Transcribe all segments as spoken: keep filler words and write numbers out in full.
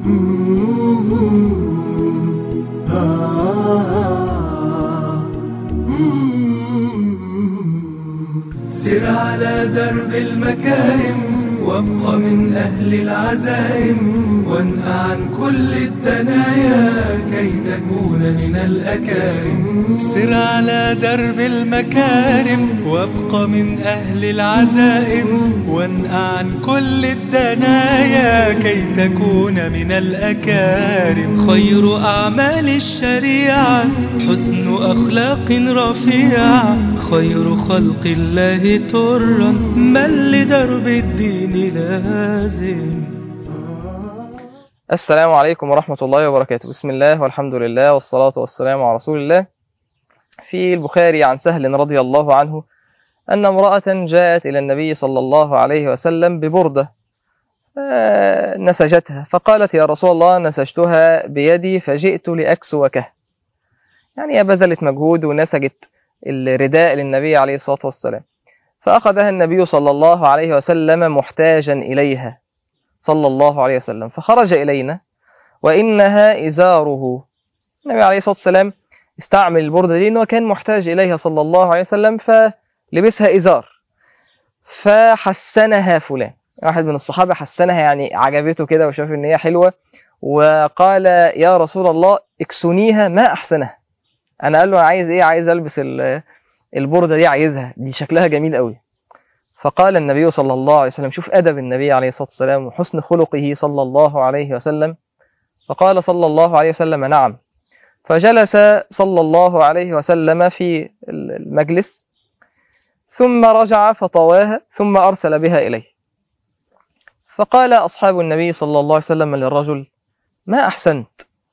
سر على درب المكارم وابق من أهل العزائم وانه عن كل الدنايا كي تكون من الأكارم. سر على درب المكارم وابق من أهل العزائم وانه عن كل الدنايا كي تكون من الأكارم. خير أعمال الشريعة حسن أخلاق رفيعة خير خلق الله ترا من لدرب الدين لازم. السلام عليكم ورحمة الله وبركاته. بسم الله والحمد لله والصلاة والسلام على رسول الله. في البخاري عن سهل رضي الله عنه أن امرأة جاءت إلى النبي صلى الله عليه وسلم ببردة نسجتها، فقالت: يا رسول الله، نسجتها بيدي فجئت لأكسوكه. يعني بذلت مجهود ونسجت الرداء للنبي عليه الصلاة والسلام، فأخذها النبي صلى الله عليه وسلم محتاجا إليها صلى الله عليه وسلم، فخرج إلينا وإنها إزاره. النبي عليه الصلاة والسلام استعمل البردة دي إنه كان محتاج إليها صلى الله عليه وسلم، فلبسها إزار. فحسنها فلان، واحد من الصحابة حسنها، يعني عجبته كده وشاف إن هي حلوة، وقال: يا رسول الله، اكسنيها ما أحسنها. أنا قال له: عايز إيه؟ عايز ألبس البردة دي، عايزها، دي شكلها جميل قوي. فقال النبي صلى الله عليه وسلم، شوف أدب النبي عليه الصلاة والسلام وحسن خلقه صلى الله عليه وسلم، فقال صلى الله عليه وسلم: نعم. فجلس صلى الله عليه وسلم في المجلس، ثم رجع فطواها ثم أرسل بها إليه. فقال أصحاب النبي صلى الله عليه وسلم للرجل: ما أحسنت؟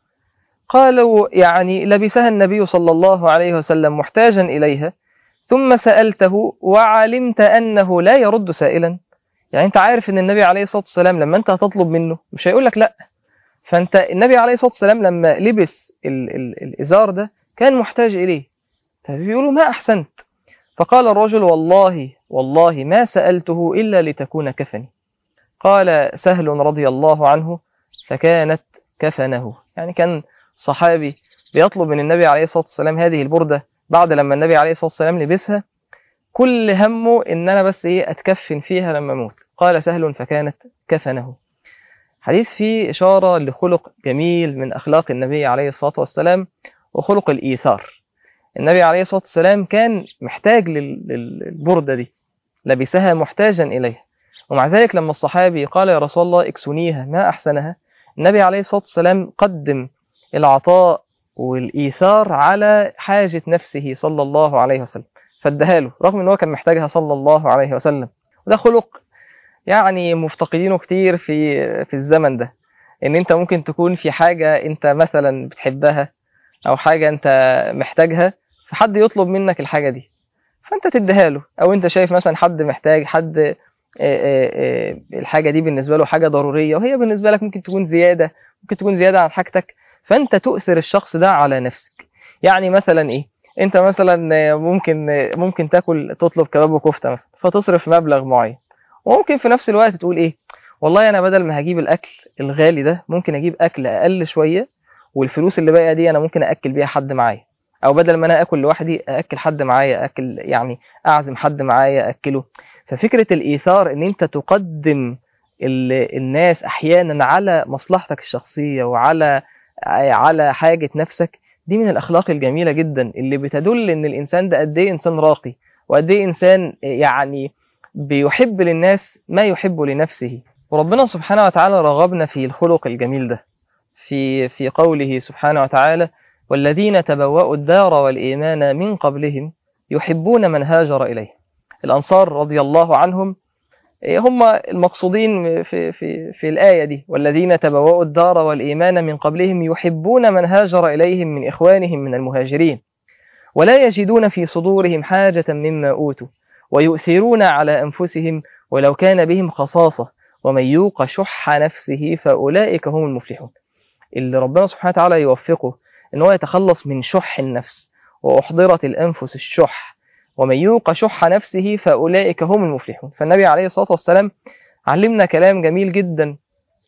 قالوا: يعني لبسها النبي صلى الله عليه وسلم محتاجا إليها، ثم سألته وعلمت أنه لا يرد سائلا. يعني أنت عارف أن النبي عليه الصلاة والسلام لما أنت هتطلب منه مش هيقول لك لأ. فأنت النبي عليه الصلاة والسلام لما لبس ال ال الإزار ده كان محتاج إليه، فبيقولوا: ما أحسنت. فقال الرجل: والله والله ما سألته إلا لتكون كفني. قال سهل رضي الله عنه: فكانت كفنه. يعني كان صحابي بيطلب من النبي عليه الصلاة والسلام هذه البردة بعد لما النبي عليه الصلاة والسلام لبسها، كل همه إن أنا بس إيه أتكفن فيها لما أموت. قال سهل: فكانت كفنه. حديث فيه إشارة لخلق جميل من أخلاق النبي عليه الصلاة والسلام، وخلق الإيثار. النبي عليه الصلاة والسلام كان محتاج للبردة دي، لبسها محتاجا إليها، ومع ذلك لما الصحابي قال: يا رسول الله، اكسنيها ما أحسنها، النبي عليه الصلاة والسلام قدم العطاء والإيثار على حاجة نفسه صلى الله عليه وسلم، فادها له رغم أنه كان محتاجها صلى الله عليه وسلم. وده خلق يعني مفتقدينه كتير في في الزمن ده، ان انت ممكن تكون في حاجة انت مثلا بتحبها او حاجة انت محتاجها، فحد يطلب منك الحاجة دي فانت تديها له، او انت شايف مثلا حد محتاج، حد الحاجة دي بالنسبة له حاجة ضرورية وهي بالنسبة لك ممكن تكون زيادة، ممكن تكون زيادة عن حاجتك، فانت تؤثر الشخص ده على نفسك. يعني مثلا ايه، انت مثلا ممكن ممكن تاكل تطلب كباب وكفتة مثلا، فتصرف مبلغ معين، وممكن في نفس الوقت تقول ايه، والله انا بدل ما هجيب الاكل الغالي ده ممكن اجيب اكل اقل شوية، والفلوس اللي باقيه دي انا ممكن اكل بيها حد معايا، او بدل ما انا اكل لوحدي اكل حد معايا، اكل يعني اعزم حد معايا اكله. ففكرة الايثار ان انت تقدم الناس احيانا على مصلحتك الشخصية وعلى على حاجة نفسك، دي من الاخلاق الجميلة جدا اللي بتدل ان الانسان ده قد ايه انسان راقي، وقد ايه انسان يعني بيحب للناس ما يحب لنفسه. وربنا سبحانه وتعالى رغبنا في الخلق الجميل ده في في قوله سبحانه وتعالى: والذين تبوأوا الدار والإيمان من قبلهم يحبون من هاجر إليه. الأنصار رضي الله عنهم هم المقصودين في في في الآية دي، والذين تبوأوا الدار والإيمان من قبلهم يحبون من هاجر إليهم من إخوانهم من المهاجرين ولا يجدون في صدورهم حاجة مما أوتوا ويؤثرون على أنفسهم ولو كان بهم خصاصة ومن يوق شح نفسه فأولئك هم المفلحون. اللي ربنا سبحانه وتعالى يوفقه إن هو يتخلص من شح النفس، وأحضرت الأنفس الشح، ومن يوق شح نفسه فأولئك هم المفلحون. فالنبي عليه الصلاة والسلام علمنا كلام جميل جدا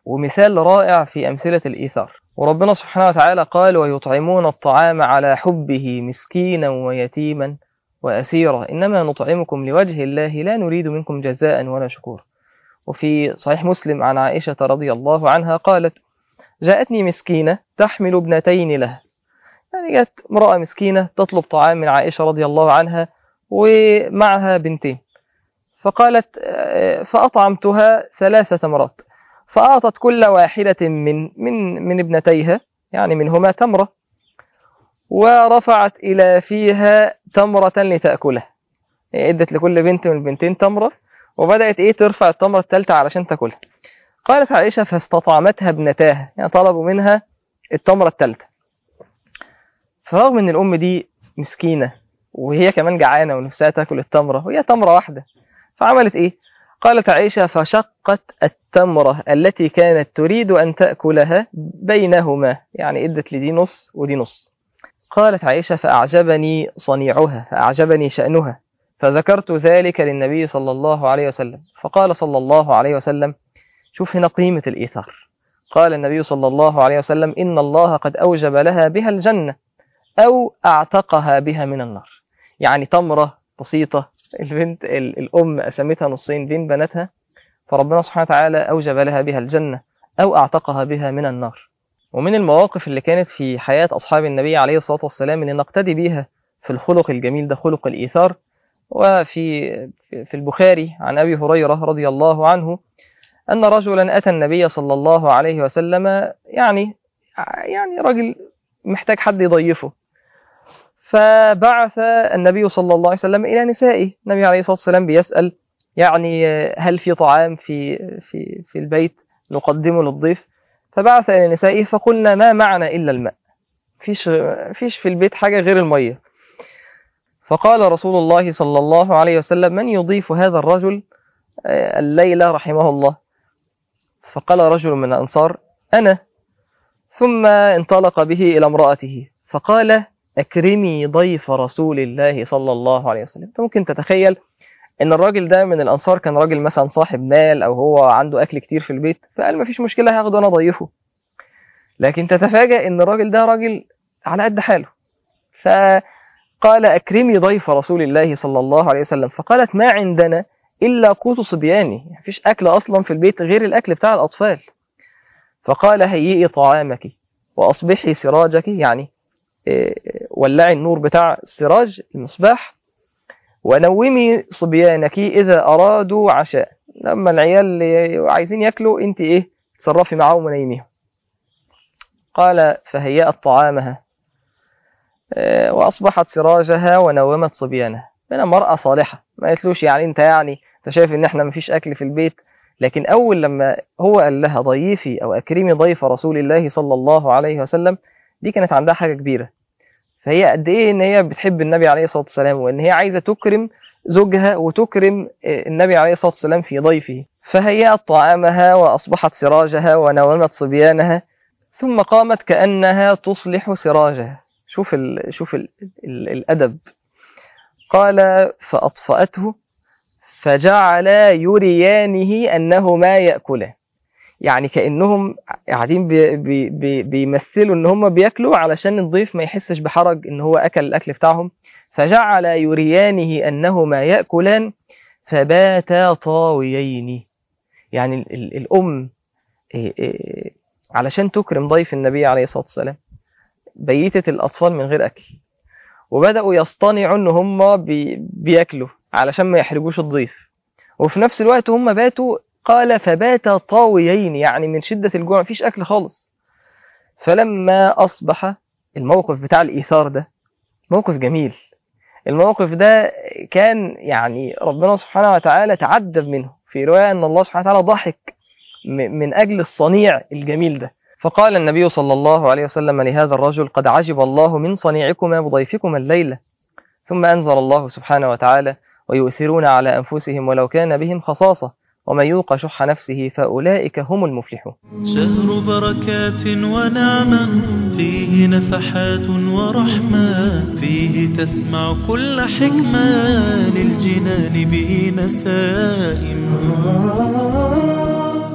ومثال رائع في أمثلة الإيثار. وربنا سبحانه وتعالى قال ويطعمون الطعام على حبه مسكينا ويتيما وأسيرا إنما نطعمكم لوجه الله لا نريد منكم جزاء ولا شكور. وفي صحيح مسلم عن عائشة رضي الله عنها قالت جاءتني مسكينة تحمل ابنتين لها، يعني جاءت امرأة مسكينة تطلب طعام من عائشة رضي الله عنها ومعها بنتين، فقالت فأطعمتها ثلاث تمرات، فأعطت كل واحدة من من من ابنتيها يعني منهما تمرة، ورفعت إلى فيها تمرة لتأكلها، ادت لكل بنت من البنتين تمرة وبدأت إيه ترفع التمرة الثالثة علشان تأكلها. قالت عائشة فاستطعمتها ابنتاها، يعني طلبوا منها التمرة الثالثة، فرغم ان الام دي مسكينة وهي كمان جعانة ونفسها تاكل التمرة وهي تمرة واحدة، فعملت ايه؟ قالت عائشة فشقت التمرة التي كانت تريد ان تأكلها بينهما، يعني ادت لدي نص ودي نص. قالت عائشة فأعجبني صنيعها، فأعجبني شأنها، فذكرت ذلك للنبي صلى الله عليه وسلم، فقال صلى الله عليه وسلم شوف هنا قيمة الإيثار. قال النبي صلى الله عليه وسلم إن الله قد أوجب لها بها الجنة أو أعتقها بها من النار. يعني تمرة بسيطة البنت الأم قسمتها نصين بين بناتها، فربنا سبحانه وتعالى أوجب لها بها الجنة أو أعتقها بها من النار. ومن المواقف اللي كانت في حياة أصحاب النبي عليه الصلاة والسلام اللي نقتدي بيها في الخلق الجميل ده خلق الإيثار. وفي في البخاري عن أبي هريرة رضي الله عنه أن رجلا أتى النبي صلى الله عليه وسلم، يعني يعني رجل محتاج حد يضيفه، فبعث النبي صلى الله عليه وسلم إلى نسائه. النبي عليه الصلاة والسلام بيسأل يعني هل في طعام في في في البيت نقدمه للضيف؟ فبعث إلى نسائه فقلنا ما معنا إلا الماء، فيش فيش في البيت حاجة غير المية. فقال رسول الله صلى الله عليه وسلم من يضيف هذا الرجل الليلة رحمه الله؟ فقال رجل من الأنصار أنا. ثم انطلق به إلى امرأته فقال أكرمي ضيف رسول الله صلى الله عليه وسلم. ممكن تتخيل ان الراجل ده من الأنصار كان راجل مثلا صاحب مال أو هو عنده أكل كتير في البيت، فقال مفيش مشكلة هاخده أنا ضيفه. لكن تتفاجأ ان الراجل ده راجل على قد حاله، فقال أكرمي ضيف رسول الله صلى الله عليه وسلم. فقالت ما عندنا إلا قوت صبياني، مفيش أكل أصلا في البيت غير الأكل بتاع الأطفال. فقال هيئي طعامك وأصبحي سراجك، يعني ولعي النور بتاع السراج المصباح، ونومي صبيانك إذا أرادوا عشاء، لما العيال اللي عايزين يأكلوا أنت إيه تصرفي معاهم ونيميهم. قال فهيأت طعامها وأصبحت سراجها ونومت صبيانها. من مرأة صالحة، ما قالتلوش يعني أنت يعني أنت شايف إن إحنا مفيش أكل في البيت، لكن أول لما هو قال لها ضيفي أو أكرمي ضيف رسول الله صلى الله عليه وسلم، دي كانت عندها حاجة كبيرة. فهي قد إيه إن هي بتحب النبي عليه الصلاة والسلام، وإن هي عايزة تكرم زوجها وتكرم النبي عليه الصلاة والسلام في ضيفه. فهيأت طعامها وأصبحت سراجها ونومت صبيانها، ثم قامت كأنها تصلح سراجها. شوف ال شوف ال ال الأدب. قال فأطفأته فجعل يريانه أنه ما يأكله، يعني كأنهم قاعدين بي بي بي بيمثلوا ان هم بياكلوا علشان الضيف ما يحسش بحرج ان هو اكل الاكل بتاعهم. فجعل يريانه انهما ياكلان فباتا طاويين، يعني ال ال الام إيه إيه علشان تكرم ضيف النبي عليه الصلاه والسلام بيتت الاطفال من غير اكل، وبداوا يصطنعوا ان هم بي بياكلوا علشان ما يحرجوش الضيف، وفي نفس الوقت هم باتوا. قال فبات طاويين، يعني من شدة الجوع مفيش أكل خالص. فلما أصبح، الموقف بتاع الإيثار ده موقف جميل. الموقف ده كان يعني ربنا سبحانه وتعالى تعجب منه، في رواية أن الله سبحانه وتعالى ضحك من أجل الصنيع الجميل ده. فقال النبي صلى الله عليه وسلم لهذا الرجل قد عجب الله من صنيعكما بضيفكما الليلة. ثم أنزل الله سبحانه وتعالى ويؤثرون على أنفسهم ولو كان بهم خصاصة ومن يوق شح نفسه فأولئك هم المفلحون. شهر بركات ونعمة فيه نفحات ورحمة، فيه تسمع كل حكمة للجنان به نسائم.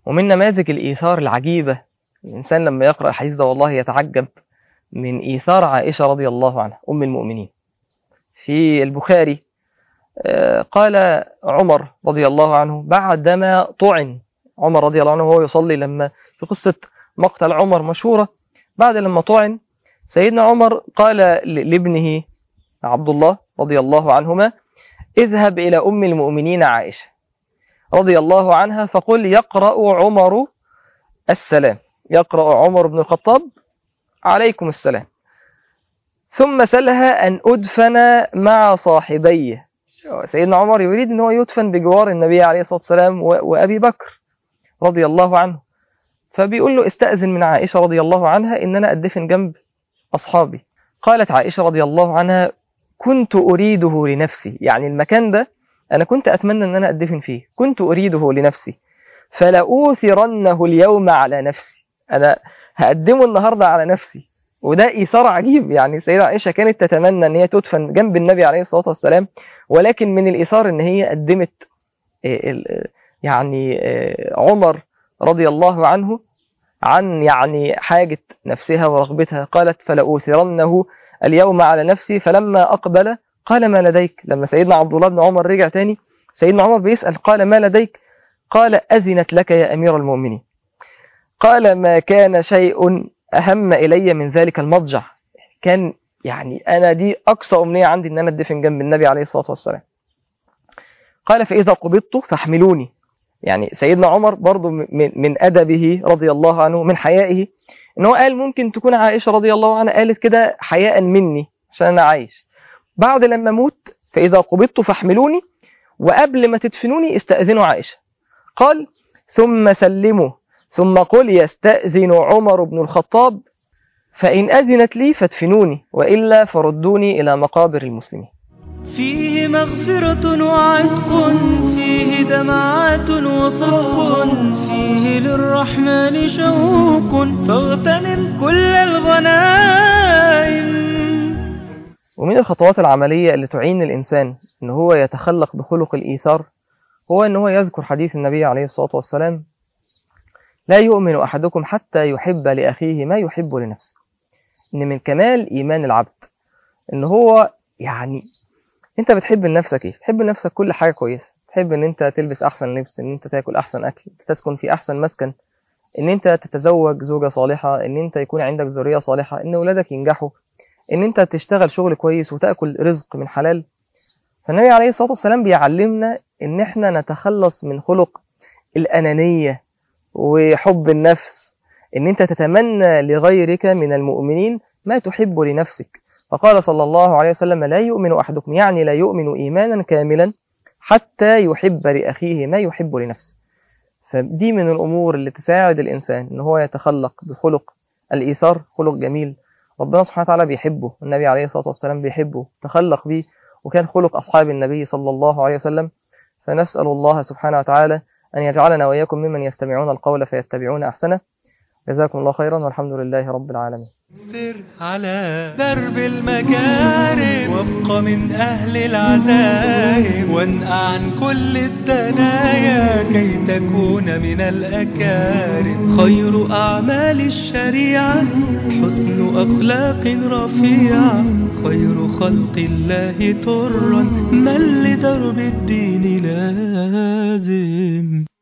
ومن نماذج الإيثار العجيبة، الإنسان لما يقرأ الحديث ده والله يتعجب من إيثار عائشة رضي الله عنها أم المؤمنين. في البخاري قال عمر رضي الله عنه بعدما طعن، عمر رضي الله عنه وهو يصلي، لما في قصة مقتل عمر مشهورة، بعد لما طعن سيدنا عمر قال لابنه عبد الله رضي الله عنهما اذهب إلى أم المؤمنين عائشة رضي الله عنها فقل يقرأ عمر السلام، يقرأ عمر بن الخطاب عليكم السلام، ثم سلها أن أدفن مع صاحبيه. سيدنا عمر يريد أنه يدفن بجوار النبي عليه الصلاة والسلام وأبي بكر رضي الله عنه، فبيقول له استأذن من عائشة رضي الله عنها إن أنا أدفن جنب أصحابي. قالت عائشة رضي الله عنها كنت أريده لنفسي، يعني المكان ده أنا كنت أتمنى أن أنا أدفن فيه، كنت أريده لنفسي فلأوثرنه اليوم على نفسي، أنا هقدمه النهاردة على نفسي. وده إيثار عجيب، يعني سيدة عائشة كانت تتمنى أن هي تدفن جنب النبي عليه الصلاة والسلام، ولكن من الإيثار أن هي قدمت يعني عمر رضي الله عنه عن يعني حاجة نفسها ورغبتها. قالت فلأوثرنه اليوم على نفسي، فلما أقبل قال ما لديك، لما سيدنا عبد الله بن عمر رجع تاني سيدنا عمر بيسأل قال ما لديك، قال أذنت لك يا أمير المؤمنين. قال ما كان شيء أهم إلي من ذلك المضجع، كان يعني أنا دي أقصى أمنية عندي أن أنا أدفن جنب النبي عليه الصلاة والسلام. قال فإذا قبضت فاحملوني، يعني سيدنا عمر برضو من, من أدبه رضي الله عنه من حيائه إنه قال ممكن تكون عائشة رضي الله عنها قالت كده حياء مني عشان أنا عايش، بعد لما موت فإذا قبضت فاحملوني، وقبل ما تدفنوني استأذنوا عائشة. قال ثم سلموا ثم قل يستأذن عمر بن الخطاب فإن أذنت لي فادفنوني وإلا فردوني إلى مقابر المسلمين. فيه مغفرة وعتق، فيه دمعات وصدق، فيه للرحمن شوق، فاغتنم كل الغنائم. ومن الخطوات العملية اللي تعين الإنسان إن هو يتخلق بخلق الإيثار هو إن هو يذكر حديث النبي عليه الصلاة والسلام لا يؤمن أحدكم حتى يحب لأخيه ما يحب لنفسه. إن من كمال إيمان العبد إن هو يعني أنت بتحب لنفسك إيه؟ بتحب لنفسك كل حاجة كويسة، تحب إن أنت تلبس أحسن لبس، إن أنت تاكل أحسن أكل، تسكن في أحسن مسكن، إن أنت تتزوج زوجة صالحة، إن أنت يكون عندك ذرية صالحة، إن أولادك ينجحوا، إن أنت تشتغل شغل كويس وتأكل رزق من حلال. فالنبي عليه الصلاة والسلام بيعلمنا إن إحنا نتخلص من خلق الأنانية وحب النفس، إن أنت تتمنى لغيرك من المؤمنين ما تحب لنفسك. فقال صلى الله عليه وسلم لا يؤمن أحدكم، يعني لا يؤمن إيمانا كاملا حتى يحب لأخيه ما يحب لنفسه. فدي من الأمور اللي تساعد الإنسان إن هو يتخلق بخلق الإيثار، خلق جميل ربنا سبحانه وتعالى بيحبه، النبي عليه الصلاة والسلام بيحبه، تخلق به، وكان خلق أصحاب النبي صلى الله عليه وسلم. فنسأل الله سبحانه وتعالى أن يجعلنا وإياكم ممن يستمعون القول فيتبعون أحسنه. جزاكم الله خيرا والحمد لله رب العالمين. سر على درب المكارم وابق من أهل العزائم، وانأ عن كل الدنايا كي تكون من الأكارم. خير أعمال الشريعة حسن أخلاق رفيعة، خير خلق الله ترا من لدرب الدين لازم.